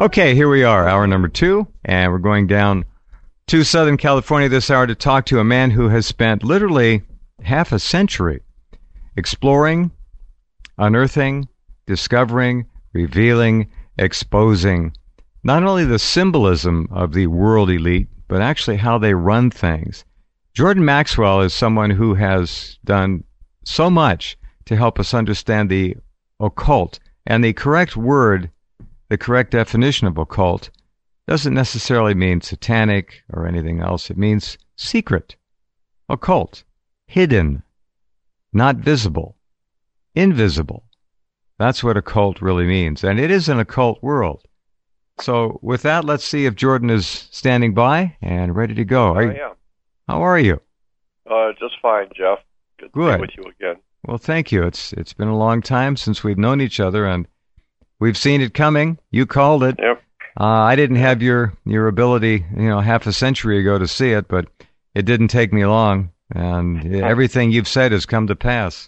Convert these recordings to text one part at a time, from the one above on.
Okay, here we are, hour number 2, and we're going down to Southern California this hour to talk to a man who has spent literally half a century exploring, unearthing, discovering, revealing, exposing not only the symbolism of the world elite, but actually how they run things. Jordan Maxwell is someone who has done so much to help us understand the occult, and the correct word, the correct definition of occult, doesn't necessarily mean satanic or anything else. It means secret, occult, hidden, not visible, invisible. That's what occult really means, and it is an occult world. So with that, let's see if Jordan is standing by and ready to go. I am. How are you? Just fine, Jeff. Good to be with you again. Well, thank you. It's been a long time since we've known each other, and we've seen it coming. You called it. Yep. I didn't have your ability, half a century ago to see it, but it didn't take me long, and everything you've said has come to pass.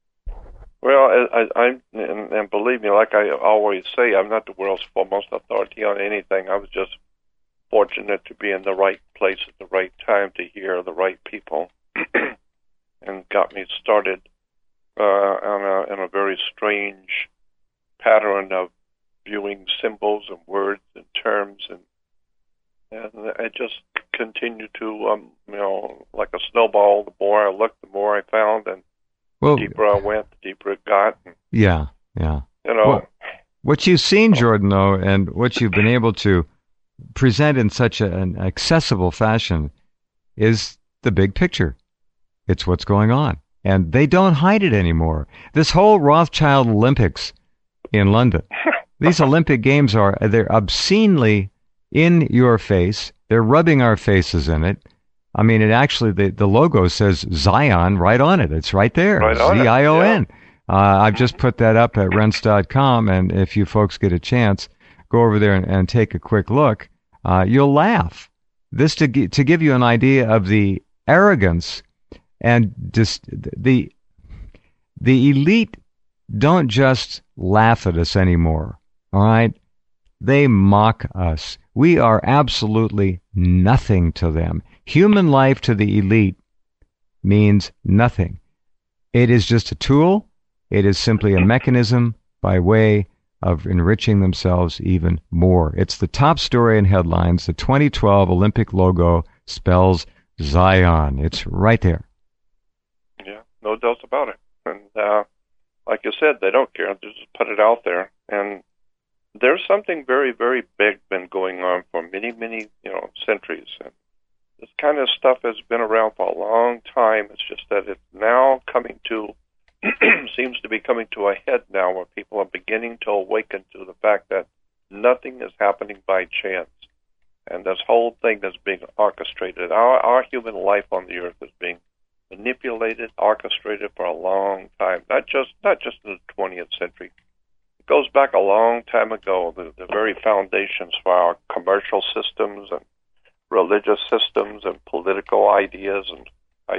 Well, and believe me, like I always say, I'm not the world's foremost authority on anything. I was just fortunate to be in the right place at the right time to hear the right people, and got me started in a very strange pattern of viewing symbols and words and terms, and I just continued to, like a snowball. The more I looked, the more I found, and the deeper I went, the deeper it got. Yeah. Well, what you've seen, Jordan, though, and what you've been able to present in such an accessible fashion is the big picture. It's what's going on. And they don't hide it anymore. This whole Rothschild Olympics in London, these Olympic Games they're obscenely in your face. They're rubbing our faces in it. I mean, it actually, the logo says Zion right on it. It's right there. Right on Z-I-O-N. Yeah. I've just put that up at rense.com, and if you folks get a chance, go over there and take a quick look. You'll laugh. This to give you an idea of the arrogance and just the elite don't just laugh at us anymore. All right? They mock us. We are absolutely nothing to them. Human life to the elite means nothing. It is just a tool. It is simply a mechanism by way of enriching themselves even more. It's the top story in headlines. The 2012 Olympic logo spells Zion. It's right there. Yeah, no doubt about it. And like you said, they don't care. They just put it out there. And there's something very, very big been going on for many, many, centuries. And this kind of stuff has been around for a long time. It's just that it's now coming to, seems to be coming to a head now, where people are beginning to awaken to the fact that nothing is happening by chance. And this whole thing is being orchestrated. Our human life on the earth is being manipulated, orchestrated for a long time, not just in the 20th century. It goes back a long time ago. The very foundations for our commercial systems and religious systems and political ideas and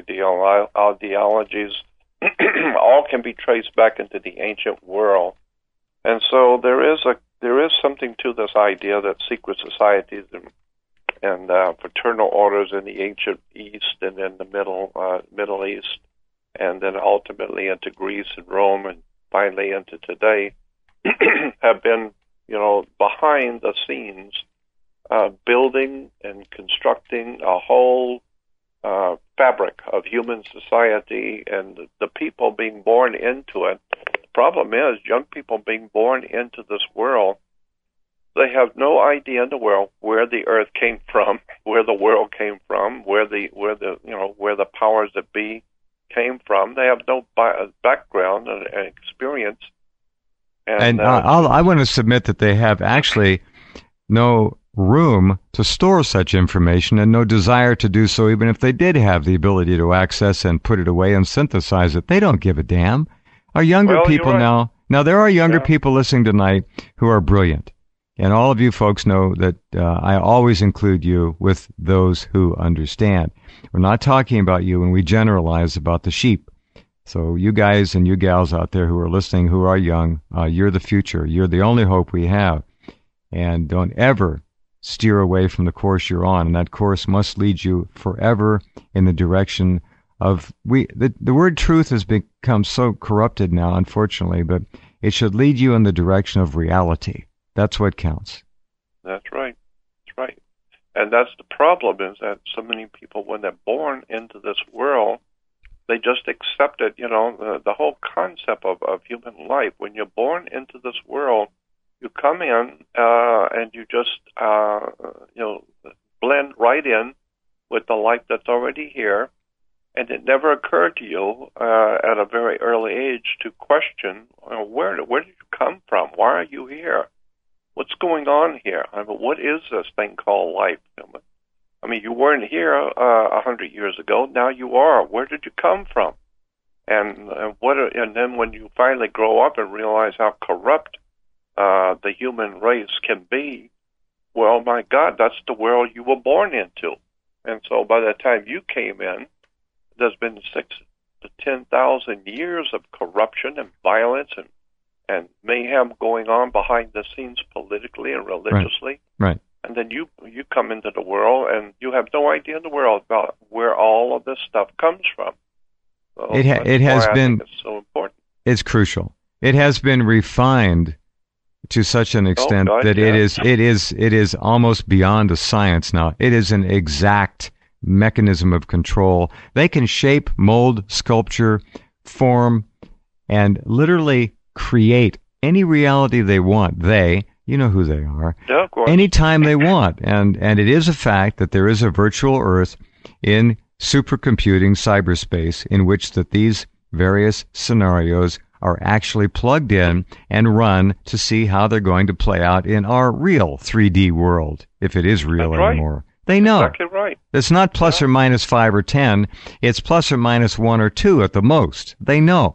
ideologies all can be traced back into the ancient world. And so there is something to this idea that secret societies and fraternal orders in the ancient East and in the Middle East, and then ultimately into Greece and Rome, and finally into today, have been, behind the scenes, building and constructing a whole fabric of human society, and the people being born into it. The problem is, young people being born into this world, they have no idea in the world where the earth came from, where the world came from, where the powers that be came from. They have no background and experience. And I want to submit that they have actually no room to store such information and no desire to do so, even if they did have the ability to access and put it away and synthesize it. They don't give a damn. Our younger people now, there are younger people listening tonight who are brilliant. And all of you folks know that I always include you with those who understand. We're not talking about you when we generalize about the sheep. So you guys and you gals out there who are listening, who are young, you're the future. You're the only hope we have. and don't ever steer away from the course you're on. And that course must lead you forever in the direction of the word truth has become so corrupted now, unfortunately, but it should lead you in the direction of reality. That's what counts. That's right. That's right. And that's the problem, is that so many people, when they're born into this world, they just accept it, the whole concept of human life. When you're born into this world, you come in and you just, blend right in with the life that's already here. And it never occurred to you at a very early age to question, where did you come from? Why are you here? What's going on here? I mean, what is this thing called life? I mean, you weren't here 100 years ago. Now you are. Where did you come from? And then when you finally grow up and realize how corrupt the human race can be, well, my God, that's the world you were born into. And so by the time you came in, there's been 6,000 to 10,000 years of corruption and violence and mayhem going on behind the scenes politically and religiously. Right. And then you come into the world and you have no idea in the world about where all of this stuff comes from. So it has been. It's so important. It's crucial. It has been refined to such an extent that yeah. it is almost beyond a science now. It is an exact mechanism of control. They can shape, mold, sculpture, form, and literally create any reality they want. You know who they are. Yeah, of course. Anytime they want. And it is a fact that there is a virtual Earth in supercomputing cyberspace in which these various scenarios are actually plugged in and run to see how they're going to play out in our real 3D world, if it is real anymore. Right. They know. Exactly right. It's not plus or minus 5 or 10. It's plus or minus 1 or 2 at the most. They know.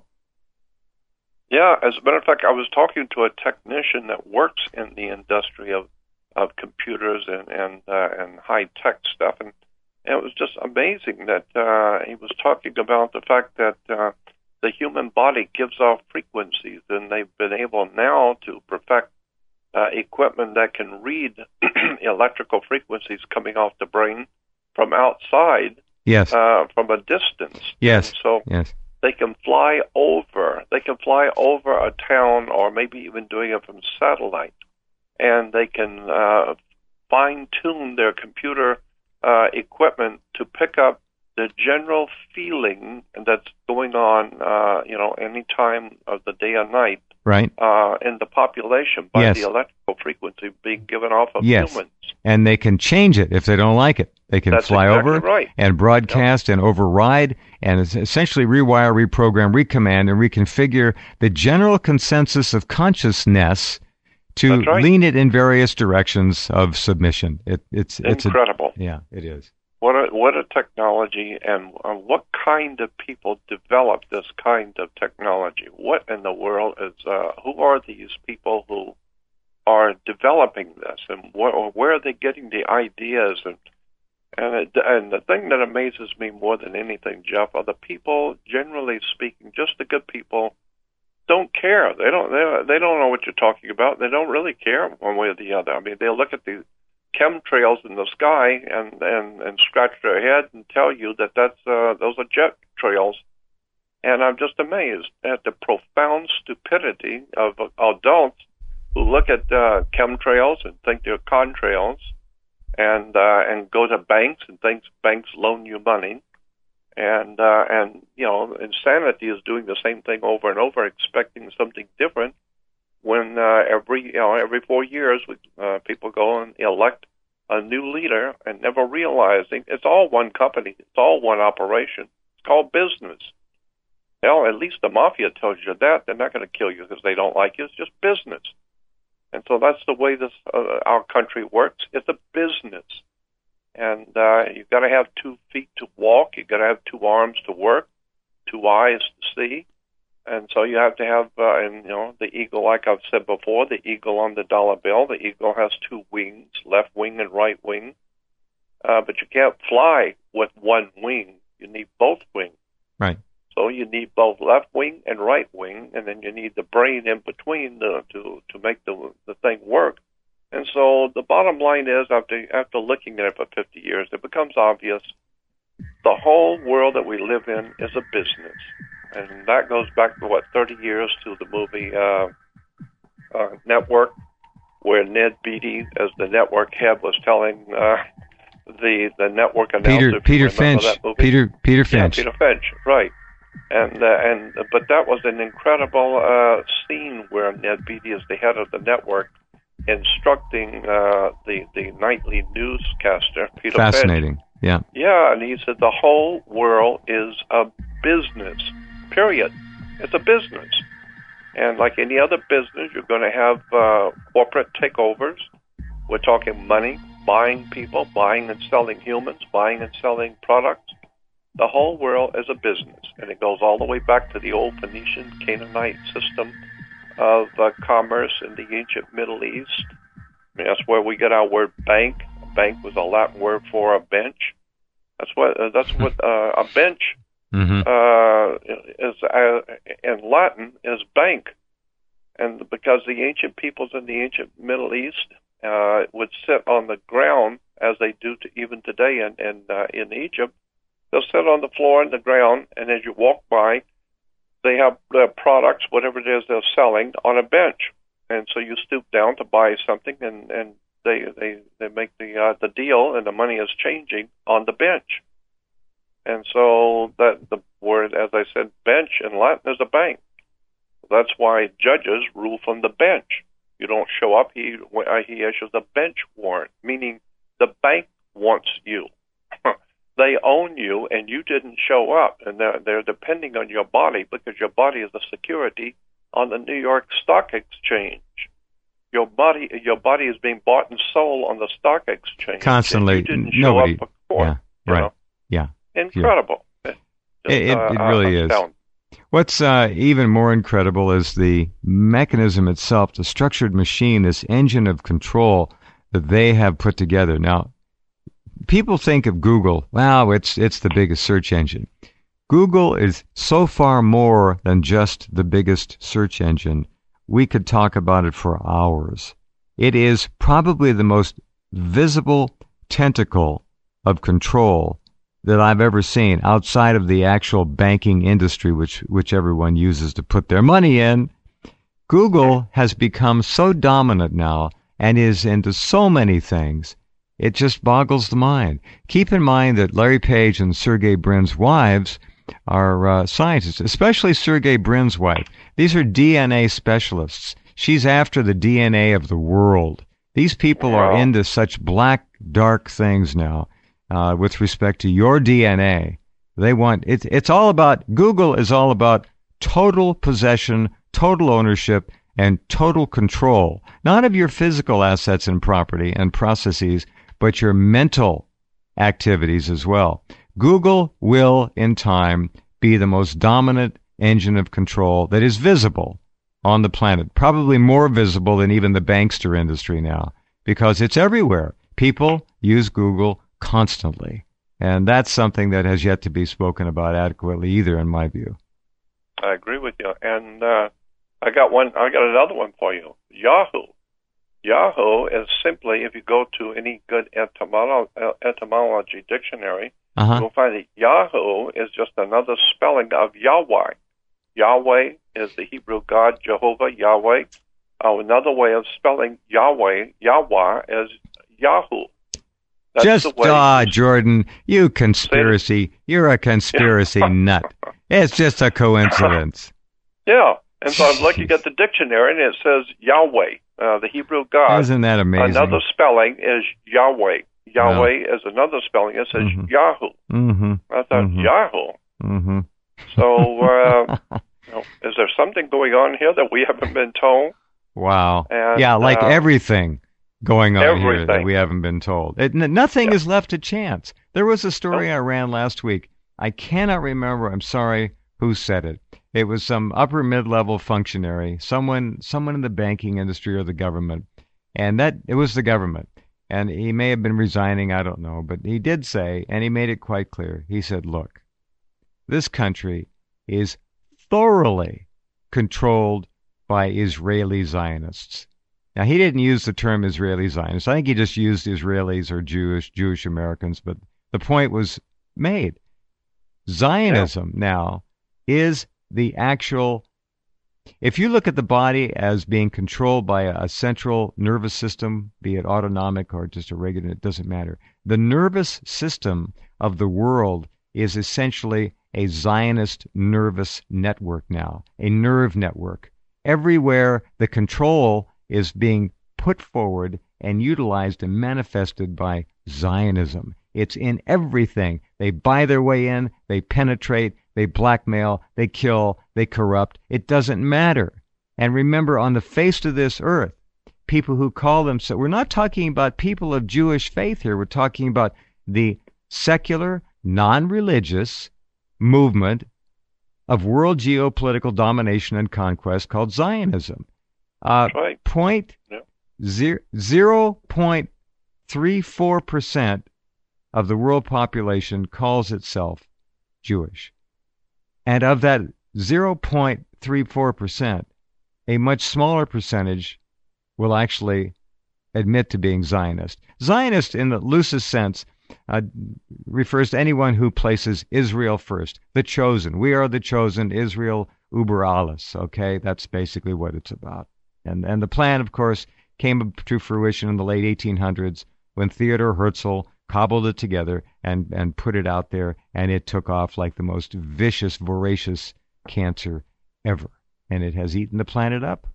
Yeah, as a matter of fact, I was talking to a technician that works in the industry of computers and high-tech stuff, and it was just amazing that he was talking about the fact that the human body gives off frequencies, and they've been able now to perfect equipment that can read electrical frequencies coming off the brain from outside, yes, from a distance. Yes. And so yes. They can fly over a town, or maybe even doing it from satellite, and they can fine-tune their computer equipment to pick up the general feeling that's going on, any time of the day or night, right, in the population by the electrical frequency being given off of humans. And they can change it if they don't like it. They can fly over and broadcast and override and essentially rewire, reprogram, recommand, and reconfigure the general consensus of consciousness to lean it in various directions of submission. It's incredible. It is. What a technology, and what kind of people develop this kind of technology? What in the world is? Who are these people who are developing this, and where are they getting the ideas? And the thing that amazes me more than anything, Jeff, are the people, generally speaking, just the good people, don't care. They don't know what you're talking about. They don't really care one way or the other. I mean, they look at the chemtrails in the sky and scratch their head and tell you that those are jet trails. And I'm just amazed at the profound stupidity of adults who look at chemtrails and think they're contrails, and go to banks and think banks loan you money, and insanity is doing the same thing over and over, expecting something different. When every 4 years people go and elect a new leader and never realizing it's all one company, it's all one operation. It's called business. Hell, at least the mafia tells you that. They're not going to kill you because they don't like you. It's just business. And so that's the way this our country works. It's a business. And you've got to have 2 feet to walk. You've got to have 2 arms to work, 2 eyes to see. And so you have to have, the eagle, like I've said before, the eagle on the dollar bill. The eagle has 2 wings, left wing and right wing. But you can't fly with 1 wing. You need both wings. Right. So you need both left wing and right wing, and then you need the brain in between to make the thing work. And so the bottom line is, after looking at it for 50 years, it becomes obvious the whole world that we live in is a business. And that goes back to, 30 years to the movie Network, where Ned Beatty, as the network head, was telling the network announcer. Peter Finch. Peter Finch. Yeah, Peter Finch, right. But that was an incredible scene where Ned Beatty is the head of the network, instructing the nightly newscaster, Peter Fascinating. Finch. Yeah. Yeah, and he said the whole world is a business, period. It's a business. And like any other business, you're going to have corporate takeovers. We're talking money, buying people, buying and selling humans, buying and selling products. The whole world is a business, and it goes all the way back to the old Phoenician Canaanite system of commerce in the ancient Middle East. I mean, that's where we get our word bank. A bank was a Latin word for a bench. That's what a bench is in Latin is bank, and because the ancient peoples in the ancient Middle East would sit on the ground as they do even today in Egypt. They'll sit on the floor and the ground, and as you walk by, they have their products, whatever it is they're selling, on a bench. And so you stoop down to buy something, and they make the deal, and the money is changing on the bench. And so that the word, as I said, bench in Latin is a bank. That's why judges rule from the bench. You don't show up, he issues a bench warrant, meaning the bank wants you. They own you, and you didn't show up, and they're depending on your body because your body is a security on the New York Stock Exchange. Your body is being bought and sold on the stock exchange constantly. You didn't show up for court. Yeah, right. Yeah, incredible. It really is. What's even more incredible is the mechanism itself, the structured machine, this engine of control that they have put together. Now, people think of Google, wow, it's the biggest search engine. Google is so far more than just the biggest search engine. We could talk about it for hours. It is probably the most visible tentacle of control that I've ever seen outside of the actual banking industry, which everyone uses to put their money in. Google has become so dominant now and is into so many things. It just boggles the mind. Keep in mind that Larry Page and Sergey Brin's wives are scientists, especially Sergey Brin's wife. These are DNA specialists. She's after the DNA of the world. These people are into such black, dark things now with respect to your DNA. They want it's all about, Google is all about total possession, total ownership, and total control, not of your physical assets and property and processes, but your mental activities as well. Google will, in time, be the most dominant engine of control that is visible on the planet, probably more visible than even the bankster industry now, because it's everywhere. People use Google constantly, and that's something that has yet to be spoken about adequately either, in my view. I agree with you, and I got another one for you. Yahoo. Yahoo is simply, if you go to any good etymology dictionary, you'll find that Yahoo is just another spelling of Yahweh. Yahweh is the Hebrew God, Jehovah, Yahweh. Another way of spelling Yahweh is Yahoo. That's Jordan, you're a conspiracy nut. It's just a coincidence. Yeah. And so I'm looking at the dictionary, and it says Yahweh, the Hebrew God. Isn't that amazing? Another spelling is Yahweh. Yahweh is another spelling. It says Yahoo. Mm-hmm. I thought, Yahoo. Mm-hmm. So, is there something going on here that we haven't been told? Wow. And, like everything going on here that we haven't been told. Nothing is left to chance. There was a story I ran last week. I cannot remember. I'm sorry who said it. It was some upper mid-level functionary, someone in the banking industry or the government, and that it was the government. And he may have been resigning, I don't know, but he did say, and he made it quite clear. He said, "Look, this country is thoroughly controlled by Israeli Zionists. Now, he didn't use the term Israeli Zionists. I think he just used Israelis or Jewish Americans, but the point was made. Zionism now is the actual, if you look at the body as being controlled by a central nervous system, be it autonomic or just a regular, it doesn't matter. The nervous system of the world is essentially a Zionist nervous network now, a nerve network. Everywhere the control is being put forward and utilized and manifested by Zionism. It's in everything. They buy their way in, they penetrate, they blackmail, they kill, they corrupt. It doesn't matter. And remember, on the face of this earth, people who call themselves, we're not talking about people of Jewish faith here, we're talking about the secular, non-religious movement of world geopolitical domination and conquest called Zionism. Right. 0.34% of the world population calls itself Jewish. And of that 0.34%, a much smaller percentage will actually admit to being Zionist. Zionist, in the loosest sense, refers to anyone who places Israel first, the chosen. We are the chosen, Israel über alles, okay? That's basically what it's about. And the plan, of course, came to fruition in the late 1800s when Theodor Herzl cobbled it together and put it out there, and it took off like the most vicious, voracious cancer ever. And it has eaten the planet up.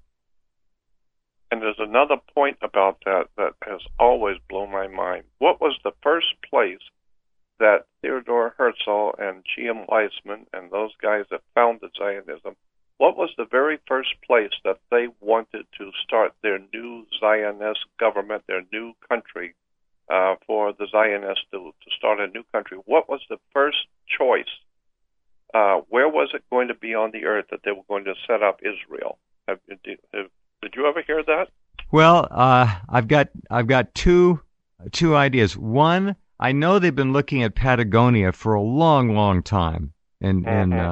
And there's another point about that has always blown my mind. What was the first place that Theodor Herzl and Chaim Weizmann and those guys that founded Zionism, what was the very first place that they wanted to start their new Zionist government, their new country, for the Zionists to start a new country? What was the first choice? Where was it going to be on the earth that they were going to set up Israel? Did you ever hear that? Well, I've got two ideas. One, I know they've been looking at Patagonia for a long, long time in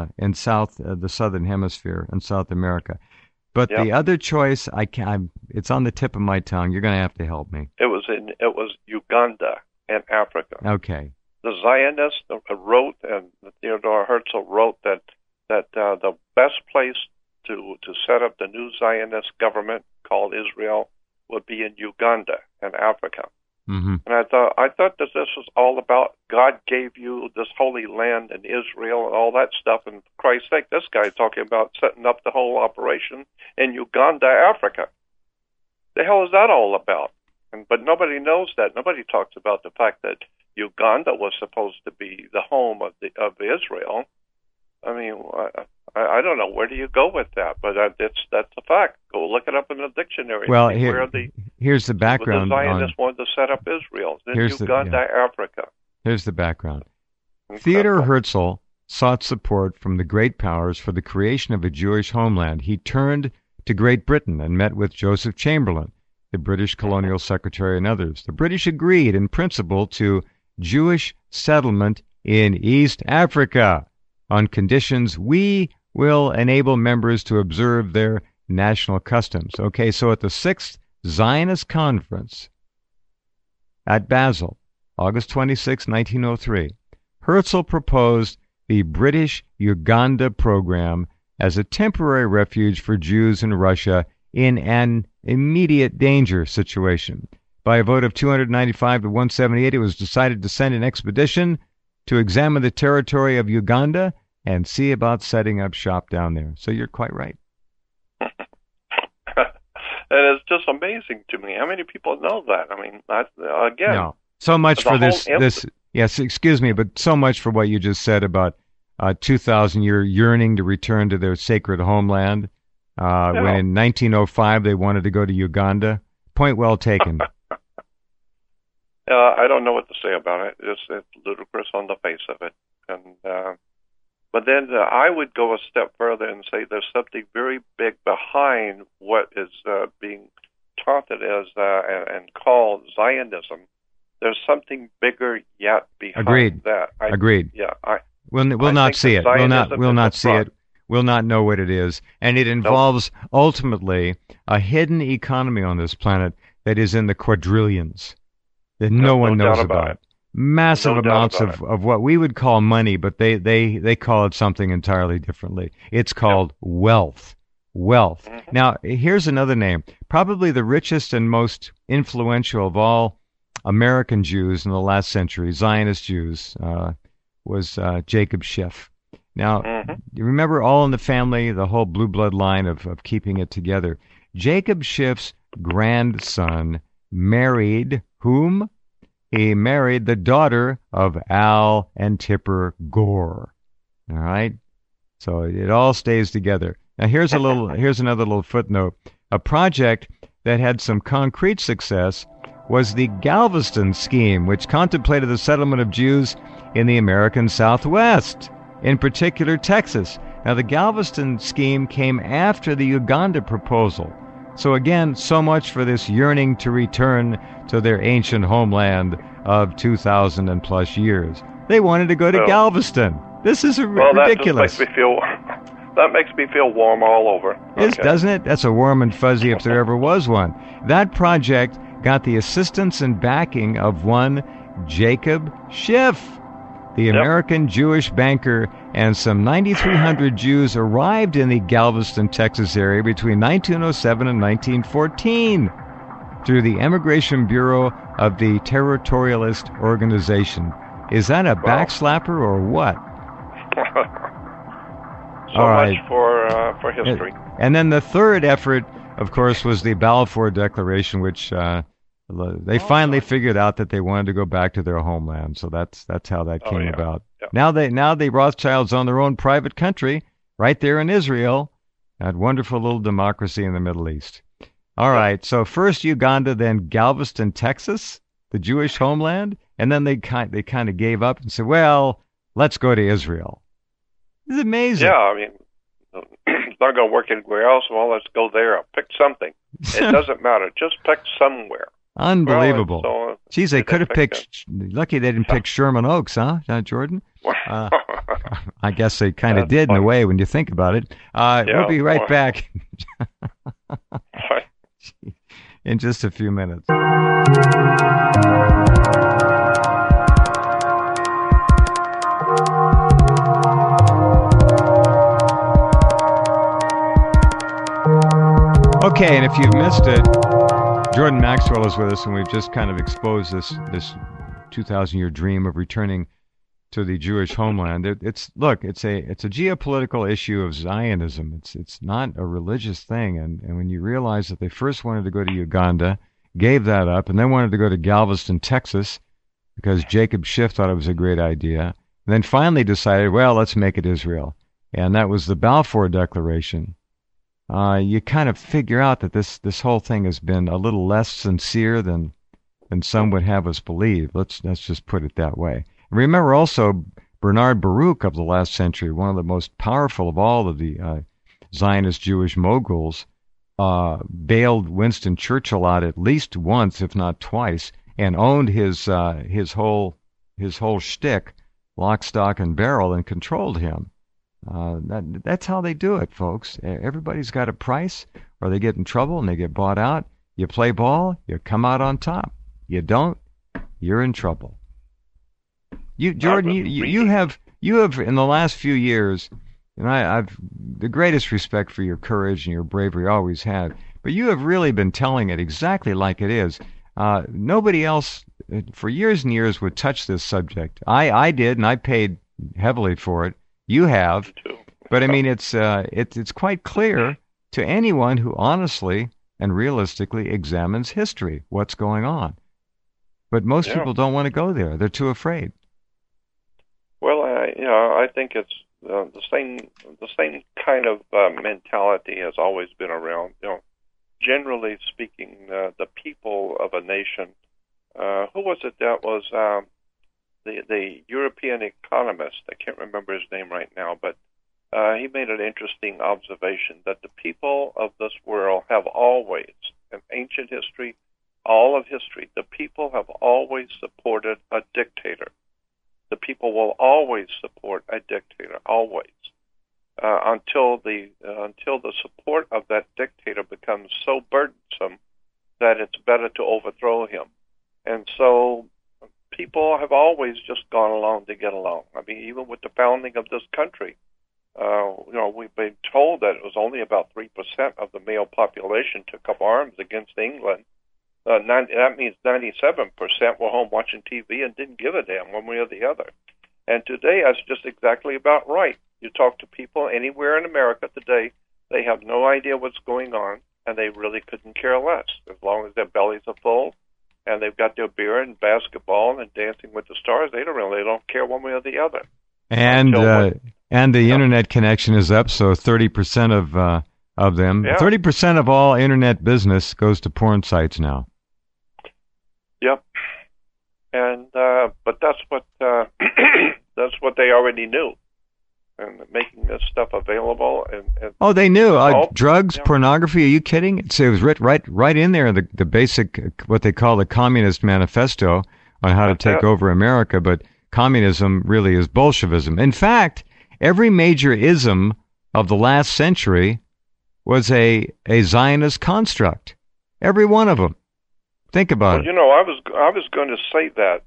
the southern hemisphere in South America. But the other choice, it's on the tip of my tongue. You're going to have to help me. It was Uganda in Africa. Okay. The Zionists wrote, and Theodor Herzl wrote that the best place to set up the new Zionist government called Israel would be in Uganda in Africa. Mm-hmm. And I thought that this was all about God gave you this holy land in Israel and all that stuff. And for Christ's sake, this guy's talking about setting up the whole operation in Uganda, Africa. The hell is that all about? But nobody knows that. Nobody talks about the fact that Uganda was supposed to be the home of Israel. I mean, I don't know, where do you go with that? But that's a fact. Go look it up in the dictionary. Well, here's the background. The Zionists wanted to set up Israel in Uganda, Africa. Here's the background. Incredible. Theodor Herzl sought support from the great powers for the creation of a Jewish homeland. He turned to Great Britain and met with Joseph Chamberlain, the British colonial secretary, and others. The British agreed in principle to Jewish settlement in East Africa on conditions we will enable members to observe their national customs. Okay, so at the 6th Zionist Conference at Basel, August 26, 1903, Herzl proposed the British Uganda program as a temporary refuge for Jews in Russia in an immediate danger situation. By a vote of 295 to 178, it was decided to send an expedition to examine the territory of Uganda and see about setting up shop down there. So you're quite right. And it's just amazing to me. How many people know that? I mean, again. No. So much for this. Yes, excuse me, but so much for what you just said about 2,000 year yearning to return to their sacred homeland. When in 1905 they wanted to go to Uganda. Point well taken. I don't know what to say about it. It's ludicrous on the face of it. And but then I would go a step further and say there's something very big behind what is being taunted as and called Zionism. There's something bigger yet behind that. Agreed. Yeah. We'll not see it. We'll not see it. will not know what it is. And it involves, ultimately, a hidden economy on this planet that is in the quadrillions that no one knows about. Massive amounts of what we would call money, but they call it something entirely differently. It's called wealth. Wealth. Mm-hmm. Now, here's another name. Probably the richest and most influential of all American Jews in the last century, Zionist Jews, was Jacob Schiff. Now, you remember All in the Family, the whole blue blood line of keeping it together. Jacob Schiff's grandson married whom? He married the daughter of Al and Tipper Gore. All right? So it all stays together. Now here's another little footnote. A project that had some concrete success was the Galveston scheme, which contemplated the settlement of Jews in the American Southwest, in particular Texas. Now the Galveston scheme came after the Uganda proposal. So again, so much for this yearning to return to their ancient homeland of 2,000 and plus years. They wanted to go to Galveston. This is ridiculous. That makes me feel warm all over. Okay. Doesn't it? That's a warm and fuzzy if there ever was one. That project got the assistance and backing of one Jacob Schiff, the American Jewish banker, and some 9,300 Jews arrived in the Galveston, Texas area between 1907 and 1914 through the Immigration Bureau of the Territorialist Organization. Is that a backslapper or what? So much for history. And then the third effort, of course, was the Balfour Declaration, which they finally figured out that they wanted to go back to their homeland. So that's how that came about. Yeah. Now the Rothschilds own their own private country right there in Israel, that wonderful little democracy in the Middle East. All right. So first Uganda, then Galveston, Texas, the Jewish homeland, and then they kind of gave up and said, well, let's go to Israel. It's amazing. Yeah, I mean, it's not going to work anywhere else. Well, let's go there. Pick something. It doesn't matter. Just pick somewhere. Unbelievable. Well, geez, they could have picked. Lucky they didn't pick Sherman Oaks, huh, Jordan? I guess they kind of did in a way when you think about it. We'll be right back in just a few minutes. Okay, and if you've missed it, Jordan Maxwell is with us, and we've just kind of exposed this 2,000-year dream of returning to the Jewish homeland. It's a geopolitical issue of Zionism. It's not a religious thing, and when you realize that they first wanted to go to Uganda, gave that up, and then wanted to go to Galveston, Texas, because Jacob Schiff thought it was a great idea, and then finally decided, well, let's make it Israel, and that was the Balfour Declaration. You kind of figure out that this whole thing has been a little less sincere than some would have us believe. Let's just put it that way. And remember also Bernard Baruch of the last century, one of the most powerful of all of the Zionist Jewish moguls, bailed Winston Churchill out at least once, if not twice, and owned his whole shtick, lock, stock, and barrel, and controlled him. That's how they do it, folks. Everybody's got a price, or they get in trouble and they get bought out. You play ball, you come out on top. You don't, you're in trouble. Jordan, you have in the last few years, and I've the greatest respect for your courage and your bravery, always had. But you have really been telling it exactly like it is. Nobody else for years and years would touch this subject. I did, and I paid heavily for it. You have, but I mean, it's quite clear to anyone who honestly and realistically examines history what's going on. But most people don't want to go there; they're too afraid. Well, I think it's the same kind of mentality has always been around. Generally speaking, the people of a nation. Who was it that was? The European economist, I can't remember his name right now, but he made an interesting observation that the people of this world have always, in ancient history, all of history, the people have always supported a dictator. The people will always support a dictator, always. until the support of that dictator becomes so burdensome that it's better to overthrow him. And so people have always just gone along to get along. I mean, even with the founding of this country, we've been told that it was only about 3% of the male population took up arms against England. That means 97% were home watching TV and didn't give a damn one way or the other. And today, that's just exactly about right. You talk to people anywhere in America today, they have no idea what's going on, and they really couldn't care less. As long as their bellies are full and they've got their beer and basketball and Dancing with the Stars, they don't care one way or the other. And the internet connection is up, so 30% of them, 30% of all internet business goes to porn sites now. Yep. And but that's what that's what they already knew, and making this stuff available. And they knew drugs, pornography. Are you kidding? It was right in there. The basic what they call the Communist Manifesto on how to take over America. But communism really is Bolshevism. In fact, every major ism of the last century was a Zionist construct. Every one of them. Think about it. I was going to say that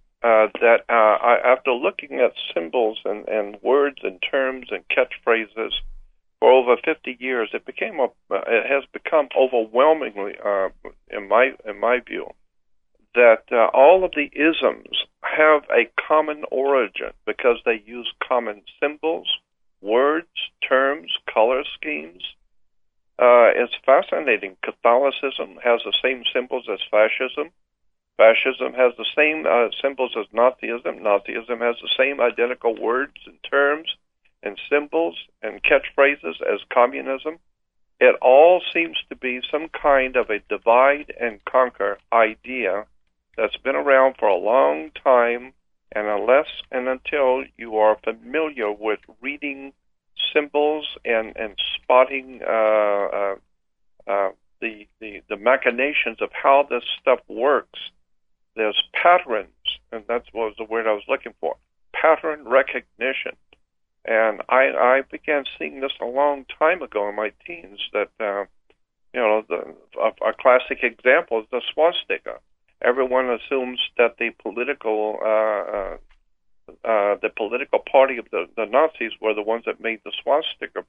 after looking at symbols and words and terms and catchphrases for over 50 years, it has become overwhelmingly, in my view, that all of the isms have a common origin because they use common symbols, words, terms, color schemes. It's fascinating. Catholicism has the same symbols as fascism. Fascism has the same symbols as Nazism. Nazism has the same identical words and terms and symbols and catchphrases as communism. It all seems to be some kind of a divide and conquer idea that's been around for a long time, and unless and until you are familiar with reading symbols and spotting the machinations of how this stuff works, there's patterns, and that was the word I was looking for, pattern recognition. And I began seeing this a long time ago in my teens, that a classic example is the swastika. Everyone assumes that the political party of the Nazis were the ones that made the swastika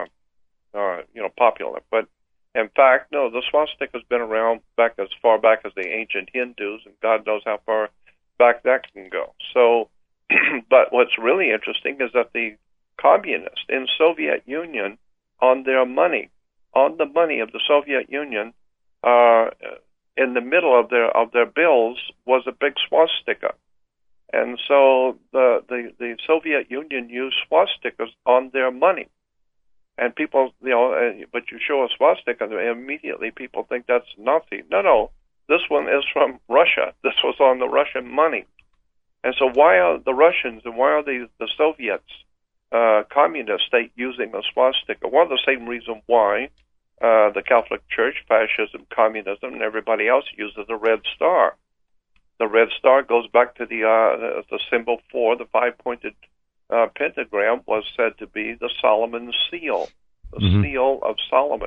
popular. But in fact, no, the swastika's been around back as far back as the ancient Hindus, and God knows how far back that can go. So, but what's really interesting is that the communists in Soviet Union, on the money of the Soviet Union, in the middle of their bills was a big swastika. And so the Soviet Union used swastikas on their money. And people, but you show a swastika, and immediately people think that's Nazi. No, this one is from Russia. This was on the Russian money. And so why are the Russians and why are the Soviets, communist state, using a swastika? Well, the same reason why the Catholic Church, fascism, communism, and everybody else uses the red star. The red star goes back to the symbol for the five-pointed pentagram was said to be the Solomon seal, the seal of Solomon.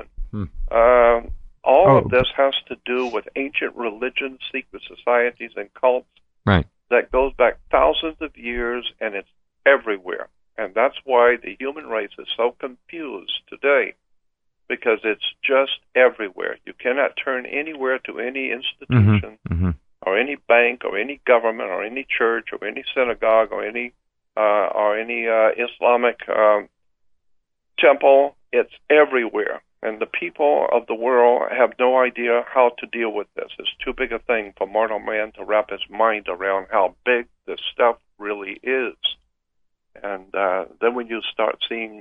All of this has to do with ancient religions, secret societies, and cults. Right. That goes back thousands of years, and it's everywhere. And that's why the human race is so confused today, because it's just everywhere. You cannot turn anywhere to any institution or any bank or any government or any church or any synagogue or any Islamic temple. It's everywhere. And the people of the world have no idea how to deal with this. It's too big a thing for mortal man to wrap his mind around how big this stuff really is. And then when you start seeing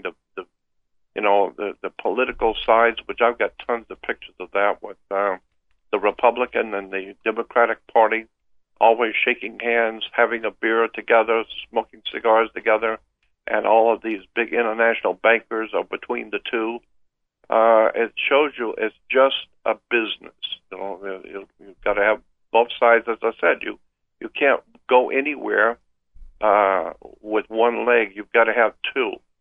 the political sides, which I've got tons of pictures of that, with the Republican and the Democratic Party always shaking hands, having a beer together, smoking cigars together, and all of these big international bankers are between the two. It shows you it's just a business. You've got to have both sides. As I said, you can't go anywhere with one leg. You've got to have two.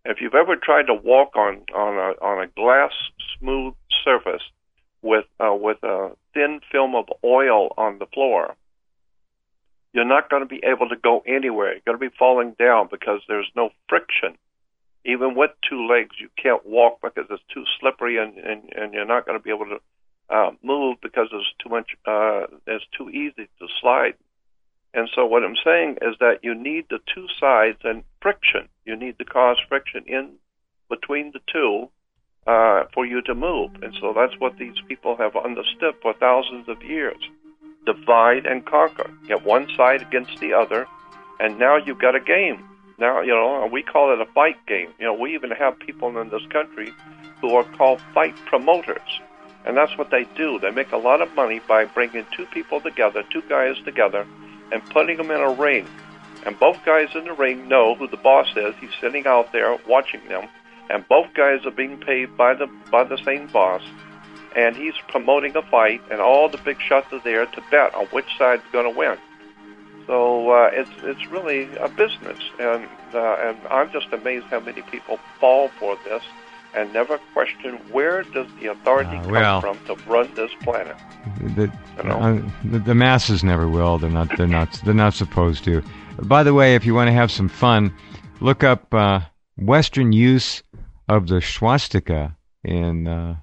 If you've ever tried to walk on a glass smooth surface with a thin film of oil on the floor, you're not going to be able to go anywhere. You're going to be falling down because there's no friction. Even with two legs, you can't walk because it's too slippery, and you're not going to be able to move because there's too much. It's too easy to slide. And so what I'm saying is that you need the two sides and friction. You need to cause friction in between the two for you to move. And so that's what these people have understood for thousands of years. Divide and conquer. Get one side against the other, and now you've got a game. Now, we call it a fight game. We even have people in this country who are called fight promoters. And that's what they do. They make a lot of money by bringing two people together, two guys together, and putting them in a ring. And both guys in the ring know who the boss is. He's sitting out there watching them. And both guys are being paid by the same boss. And he's promoting a fight, and all the big shots are there to bet on which side's going to win. So it's really a business, and I'm just amazed how many people fall for this and never question where does the authority come from to run this planet. The masses never will. They're not supposed to. By the way, if you want to have some fun, look up Western use of the swastika in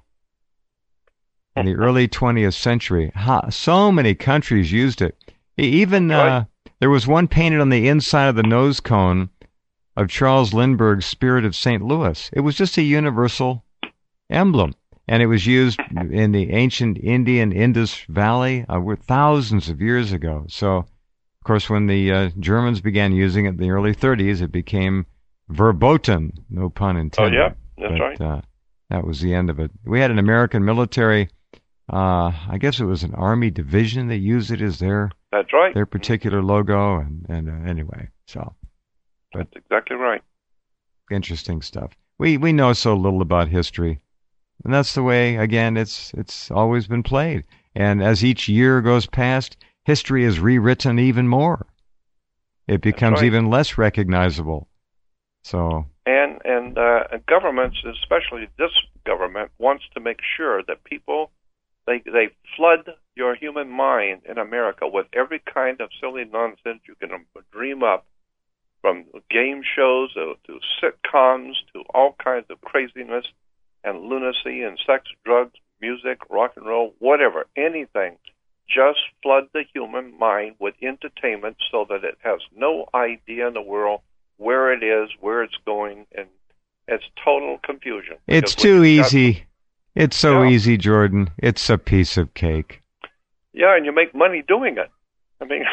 the early 20th century. So many countries used it. Even there was one painted on the inside of the nose cone of Charles Lindbergh's Spirit of St. Louis. It was just a universal emblem, and it was used in the ancient Indian Indus Valley thousands of years ago. So, of course, when the Germans began using it in the early 30s, it became verboten, no pun intended. Oh, yeah, that's right. That was the end of it. We had an American military, I guess it was an Army division that used it as their That's right. Their particular logo, and anyway, so. But that's exactly right. Interesting stuff. We know so little about history, and that's the way. Again, it's always been played. And as each year goes past, history is rewritten even more. It becomes even less recognizable. So. And governments, especially this government, wants to make sure that people. They flood your human mind in America with every kind of silly nonsense you can dream up, from game shows to sitcoms to all kinds of craziness and lunacy and sex, drugs, music, rock and roll, whatever, anything. Just flood the human mind with entertainment so that it has no idea in the world where it is, where it's going, and it's total confusion. It's too easy. It's so easy, Jordan. It's a piece of cake. Yeah, and you make money doing it. I mean,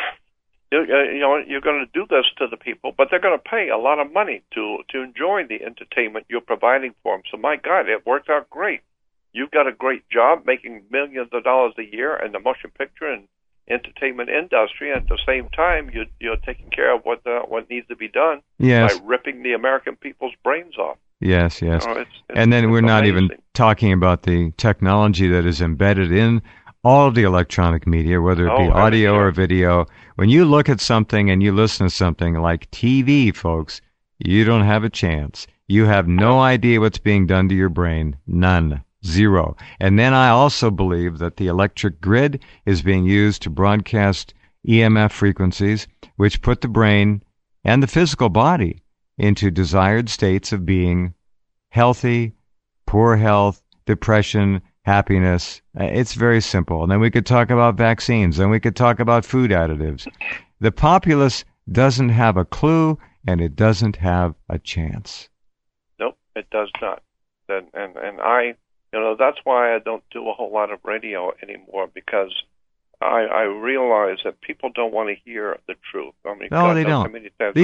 you're going to do this to the people, but they're going to pay a lot of money to enjoy the entertainment you're providing for them. So, my God, it worked out great. You've got a great job making millions of dollars a year in the motion picture and entertainment industry. And at the same time, you're taking care of what needs to be done by ripping the American people's brains off. Yes. And then we're not even talking about the technology that is embedded in all of the electronic media, whether it be audio or video. When you look at something and you listen to something like TV, folks, you don't have a chance. You have no idea what's being done to your brain. None. Zero. And then I also believe that the electric grid is being used to broadcast EMF frequencies, which put the brain and the physical body into desired states of being healthy, poor health, depression, happiness. It's very simple. And then we could talk about vaccines. Then we could talk about food additives. The populace doesn't have a clue, and it doesn't have a chance. Nope, it does not. And I, that's why I don't do a whole lot of radio anymore, because I realize that people don't want to hear the truth. I mean, no, they don't.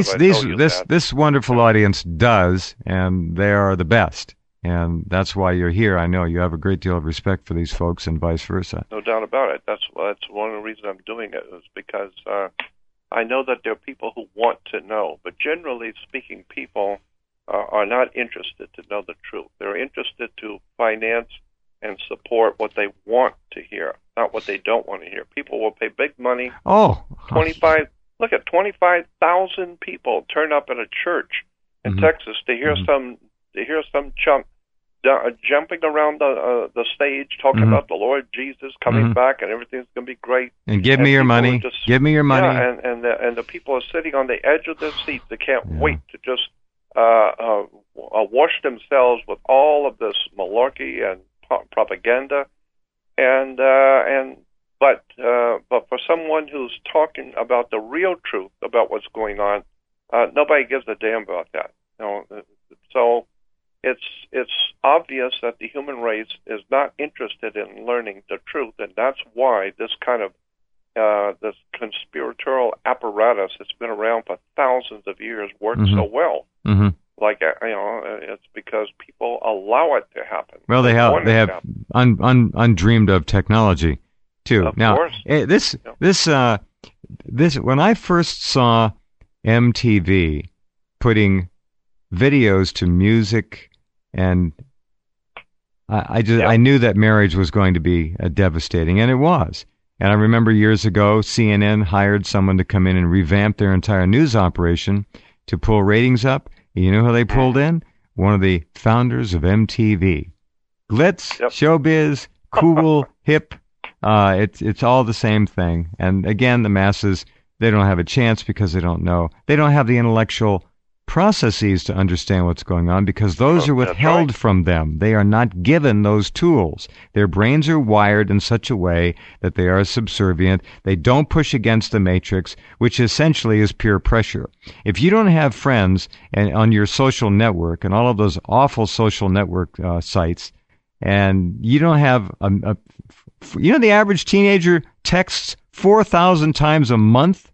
This wonderful audience does, and they are the best. And that's why you're here. I know you have a great deal of respect for these folks, and vice versa. No doubt about it. That's one of the reasons I'm doing it, is because I know that there are people who want to know. But generally speaking, people are not interested to know the truth. They're interested to finance and support what they want to hear, not what they don't want to hear. People will pay big money. Look at 25,000 people turn up at a church in Texas to hear some chump jumping around the stage talking about the Lord Jesus coming back and everything's going to be great. And give me your money. Give me your money. Yeah, and the people are sitting on the edge of their seats. They can't wait to just wash themselves with all of this malarkey and propaganda. But for someone who's talking about the real truth about what's going on, nobody gives a damn about that. So it's obvious that the human race is not interested in learning the truth, and that's why this kind of this conspiratorial apparatus that's been around for thousands of years works so well. Like it's because people allow it to happen. Well, they have undreamed of technology too. Of now, course. This when I first saw MTV putting videos to music, and I knew that marriage was going to be devastating, and it was. And I remember years ago, CNN hired someone to come in and revamp their entire news operation to pull ratings up. You know who they pulled in? One of the founders of MTV. Glitz, showbiz, cool, hip. It's all the same thing. And again, the masses, they don't have a chance because they don't know. They don't have the intellectual processes to understand what's going on because those are withheld from them. They are not given those tools. Their brains are wired in such a way that they are subservient. They don't push against the matrix, which essentially is peer pressure. If you don't have friends and on your social network and all of those awful social network sites, and you don't have the average teenager texts 4,000 times a month.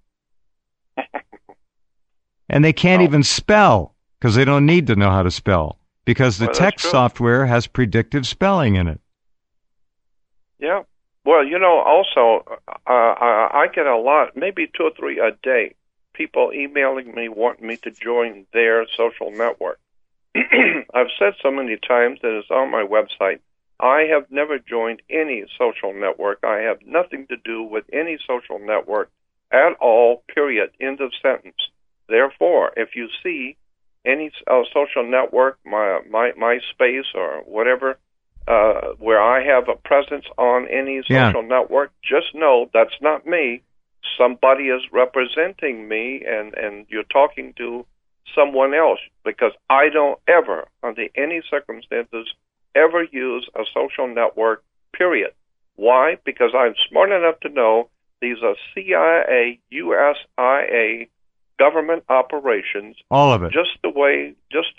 And they can't even spell because they don't need to know how to spell because the text software has predictive spelling in it. Yeah. Well, also, I get a lot, maybe 2 or 3 a day, people emailing me wanting me to join their social network. I've said so many times that it's on my website. I have never joined any social network. I have nothing to do with any social network at all, period, end of sentence. Therefore, if you see any social network, my MySpace or whatever, where I have a presence on any social network, just know that's not me. Somebody is representing me, and you're talking to someone else, because I don't ever, under any circumstances, ever use a social network, period. Why? Because I'm smart enough to know these are CIA, USIA, government operations, all of it, just the way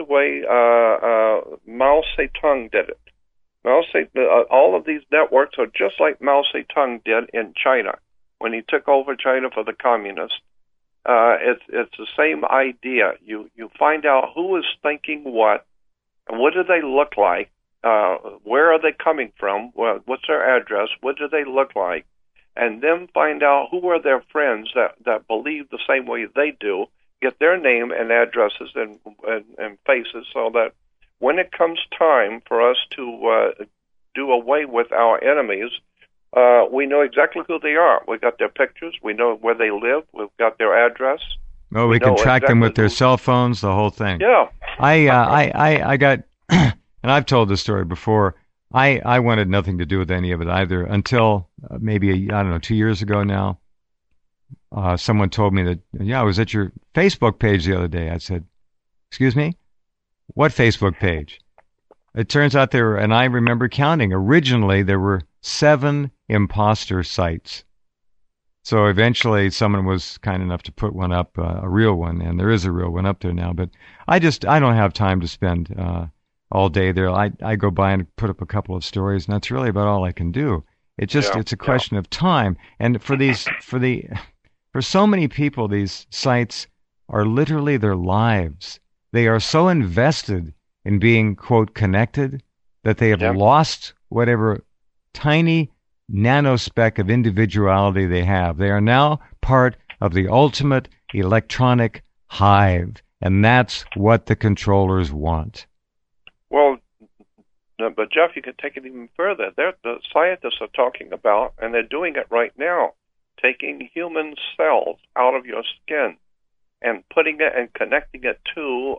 Mao Zedong did it. All of these networks are just like Mao Zedong did in China when he took over China for the communists. It's the same idea. You find out who is thinking what, and what do they look like, where are they coming from, what's their address, what do they look like, and then find out who are their friends that believe the same way they do, get their name and addresses and faces, so that when it comes time for us to do away with our enemies, we know exactly who they are. We got their pictures, we know where they live, we've got their address. Oh, we can track them with their cell phones, the whole thing. Yeah. I got, and I've told this story before, I wanted nothing to do with any of it either until maybe, 2 years ago now. Someone told me that, I was at your Facebook page the other day. I said, excuse me? What Facebook page? It turns out and I remember counting, originally there were 7 imposter sites. So eventually someone was kind enough to put one up, a real one, and there is a real one up there now. But I don't have time to spend all day there. I go by and put up a couple of stories, and that's really about all I can do. It's a question of time. And for so many people, these sites are literally their lives. They are so invested in being, quote, connected, that they have lost whatever tiny nanospeck of individuality they have. They are now part of the ultimate electronic hive, and that's what the controllers want. Well, but Jeff, you can take it even further. The scientists are talking about, and they're doing it right now, taking human cells out of your skin and putting it and connecting it to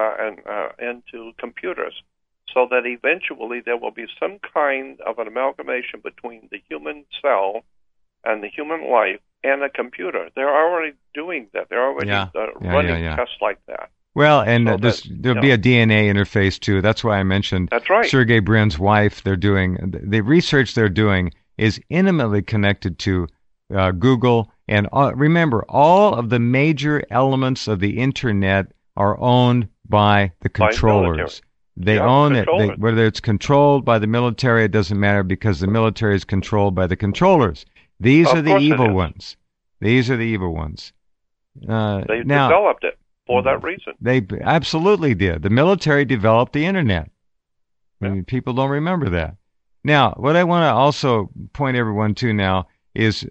into computers, so that eventually there will be some kind of an amalgamation between the human cell and the human life and a computer. They're already doing that. They're already running tests like that. Well, and so there'll be a DNA interface too. That's why I mentioned that's right. Sergey Brin's wife. They're doing the research they're doing is intimately connected to Google. And remember, all of the major elements of the internet are owned by the controllers. They own it. Whether it's controlled by the military, it doesn't matter, because the military is controlled by the controllers. These are the evil ones. These are the evil ones. They developed it for that reason. They absolutely did. The military developed the internet. I mean, people don't remember that. Now, what I want to also point everyone to now is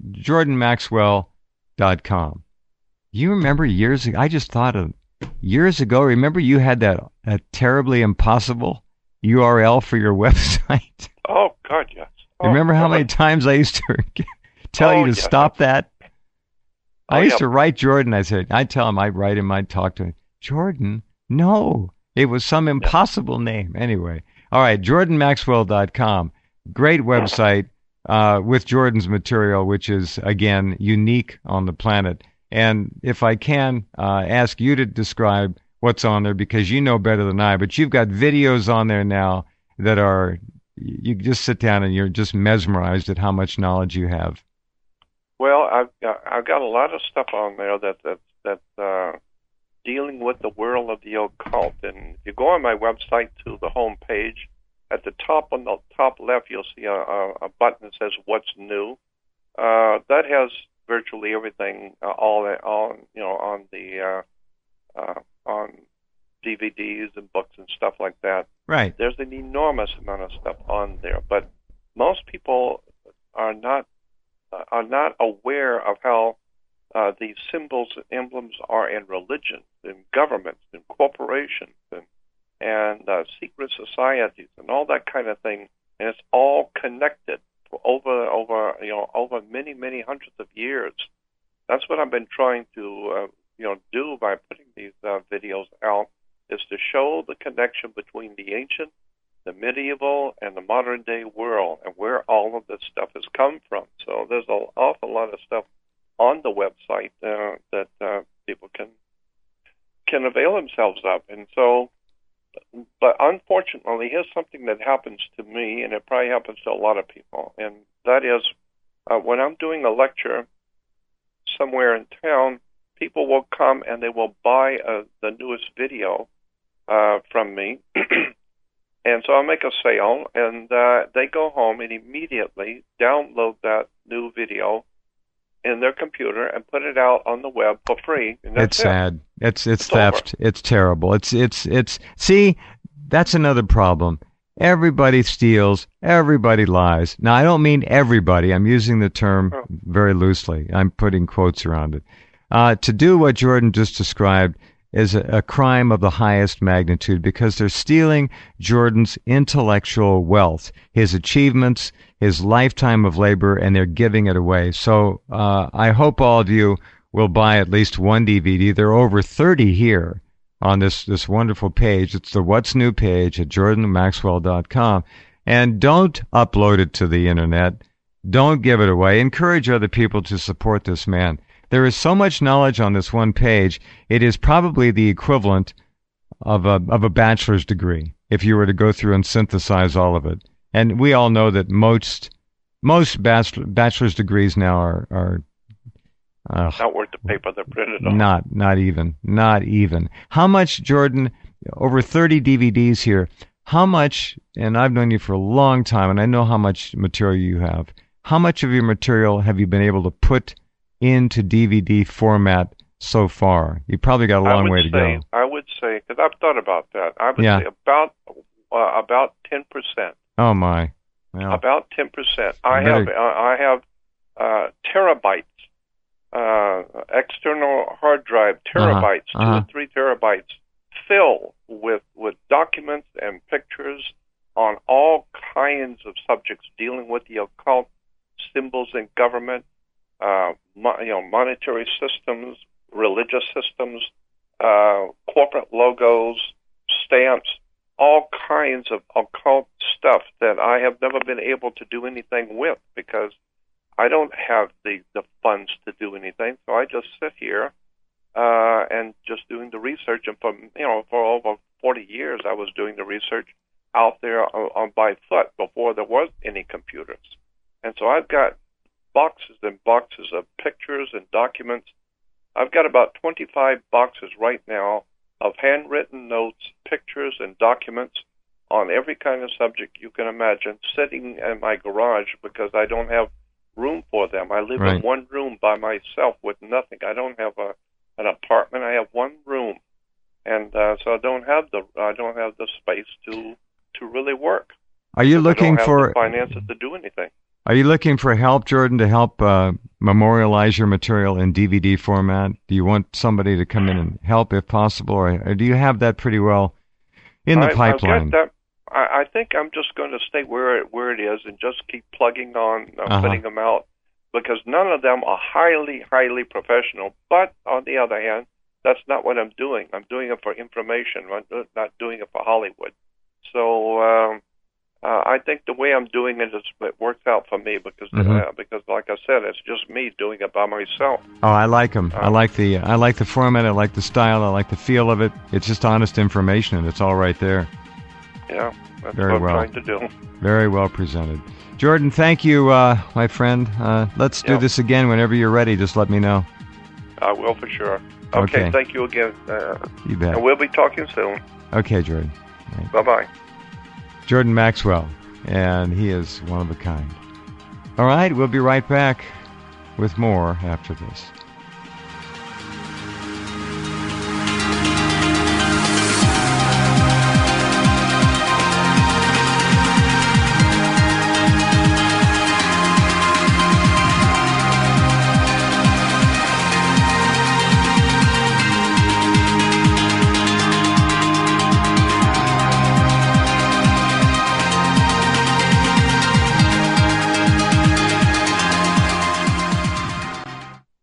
JordanMaxwell.com. You remember years ago, I just thought of years ago, remember you had that terribly impossible URL for your website? Oh, God, yes. Remember how many times I used to tell you to stop that? I used to write Jordan. I'd tell him, I'd write him, I'd talk to him. Jordan? No. It was some impossible name. Anyway. All right, JordanMaxwell.com. Great website with Jordan's material, which is, again, unique on the planet. And if I can ask you to describe what's on there, because you know better than I, but you've got videos on there now that are, you just sit down and you're just mesmerized at how much knowledge you have. Well, I've got a lot of stuff on there that's dealing with the world of the occult. And if you go on my website to the home page, at the top, on the top left, you'll see a button that says "What's New." That has virtually everything, all you know, on the on DVDs and books and stuff like that. Right. There's an enormous amount of stuff on there, but most people are not aware of how these symbols and emblems are in religion, in governments, in corporations, and secret societies, and all that kind of thing. And it's all connected over many hundreds of years. That's what I've been trying to do by putting these videos out, is to show the connection between the ancient, the medieval, and the modern day world, and where all of this stuff has come from. So there's an awful lot of stuff on the website that people can avail themselves of. And so, but unfortunately, here's something that happens to me, and it probably happens to a lot of people, and that is when I'm doing a lecture somewhere in town, people will come and they will buy the newest video from me. And so I'll make a sale, and they go home and immediately download that new video in their computer and put it out on the web for free. And that's sad. It's theft. Over. It's terrible. It's see, that's another problem. Everybody steals. Everybody lies. Now, I don't mean everybody. I'm using the term very loosely. I'm putting quotes around it. To do what Jordan just described is a crime of the highest magnitude, because they're stealing Jordan's intellectual wealth, his achievements, his lifetime of labor, and they're giving it away. So I hope all of you will buy at least one DVD. There are over 30 here on this wonderful page. It's the What's New page at jordanmaxwell.com. And don't upload it to the internet. Don't give it away. Encourage other people to support this man. There is so much knowledge on this one page, it is probably the equivalent of a bachelor's degree, if you were to go through and synthesize all of it. And we all know that most bachelor's degrees now are not worth the paper they're printed on. Not even. How much, Jordan, over 30 DVDs here, how much, and I've known you for a long time, and I know how much material you have, how much of your material have you been able to put into DVD format so far? You probably got a long way to go. I would say, because I've thought about that, I would say about 10%. Oh my! Well, about 10%. I have terabytes, external hard drive terabytes, 2 or 3 terabytes, filled with documents and pictures on all kinds of subjects dealing with the occult, symbols in government, monetary systems, religious systems, corporate logos, stamps, all kinds of occult stuff that I have never been able to do anything with because I don't have the funds to do anything. So I just sit here and just doing the research. And for over 40 years, I was doing the research out there on by foot before there was any computers. And so I've got boxes and boxes of pictures and documents. I've got about 25 boxes right now of handwritten notes, pictures, and documents on every kind of subject you can imagine, sitting in my garage because I don't have room for them. I live in one room by myself with nothing. I don't have an apartment. I have one room, and so I don't have the space to really work. Are you looking for the finances to do anything? Are you looking for help, Jordan, to help memorialize your material in DVD format? Do you want somebody to come in and help if possible, or do you have that pretty well in the pipeline? I've got that. I think I'm just going to stay where it is and just keep plugging on, putting them out, because none of them are highly, highly professional. But on the other hand, that's not what I'm doing. I'm doing it for information. I'm not doing it for Hollywood. So I think the way I'm doing it works out for me because, like I said, it's just me doing it by myself. Oh, I like them. I like the format. I like the style. I like the feel of it. It's just honest information, and it's all right there. Yeah, that's Very what well. I'm trying to do. Very well presented. Jordan, thank you, my friend. Let's do this again whenever you're ready. Just let me know. I will for sure. Okay. Thank you again. You bet. And we'll be talking soon. Okay, Jordan. Right. Bye-bye. Jordan Maxwell, and he is one of a kind. All right, we'll be right back with more after this.